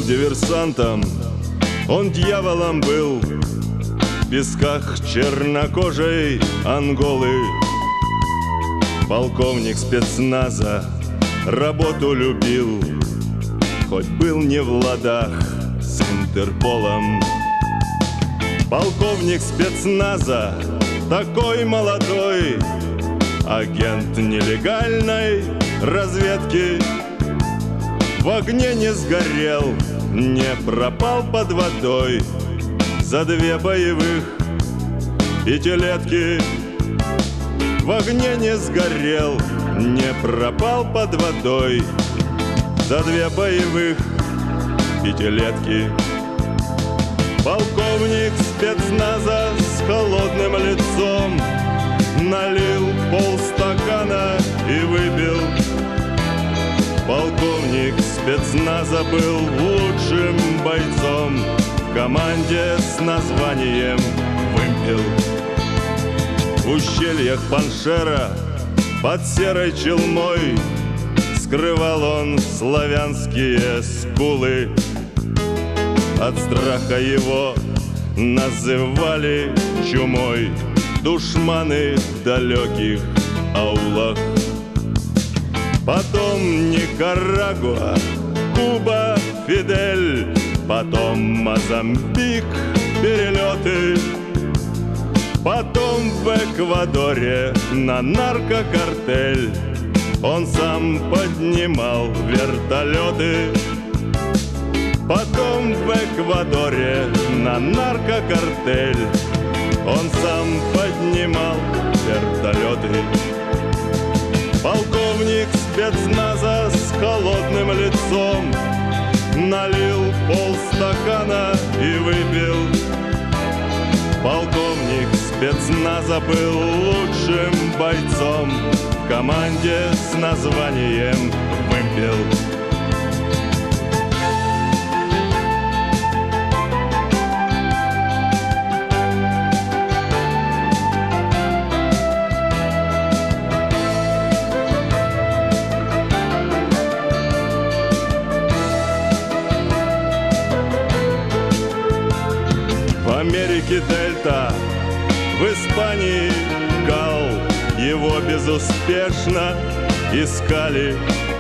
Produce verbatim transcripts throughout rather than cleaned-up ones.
диверсантом, он дьяволом был в песках чернокожей Анголы. Полковник спецназа работу любил, хоть был не в ладах с Интерполом. Полковник спецназа, такой молодой, агент нелегальной разведки, в огне не сгорел, не пропал под водой за две боевых пятилетки. В огне не сгорел, не пропал под водой за две боевых пятилетки. Полковник спецназа с холодным лицом налил полстакана и выпил. Полковник спецназа был лучшим бойцом в команде с названием «Вымпел». В ущельях Паншера под серой челмой скрывал он славянские скулы. От страха его называли чумой душманы в далеких аулах. Потом Никарагуа, Куба, Фидель, потом Мозамбик, перелеты. Потом в Эквадоре на наркокартель он сам поднимал вертолеты. Потом в Эквадоре на наркокартель он сам поднимал вертолеты. Полковник спецназа с холодным лицом налил полстакана и выпил. Полковник спецназа был лучшим бойцом в команде с названием «Вымпел». В Америке Дельта, в Испании Гал, его безуспешно искали.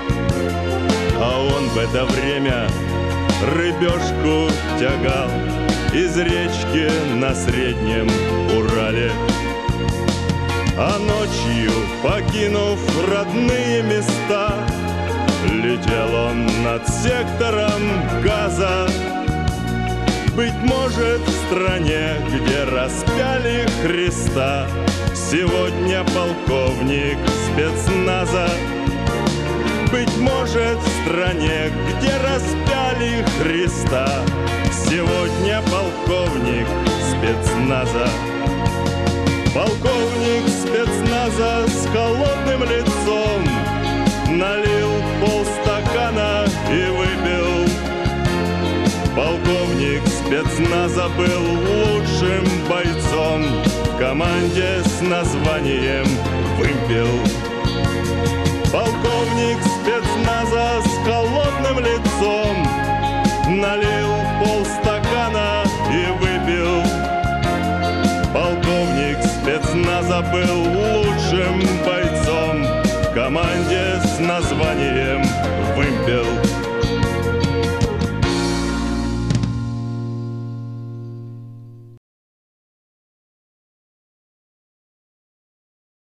А он в это время рыбешку тягал из речки на Среднем Урале. А ночью, покинув родные места, летел он над сектором Газа. Быть может, в стране, где распяли Христа, сегодня полковник спецназа. Быть может, в стране, где распяли Христа, сегодня полковник спецназа. Полковник спецназа с холодным лицом налил полстакана и выпил. Полковник спецназа был лучшим бойцом в команде с названием «Вымпел». Полковник спецназа с холодным лицом налил полстакана и выпил. Полковник спецназа был лучшим бойцом в команде с названием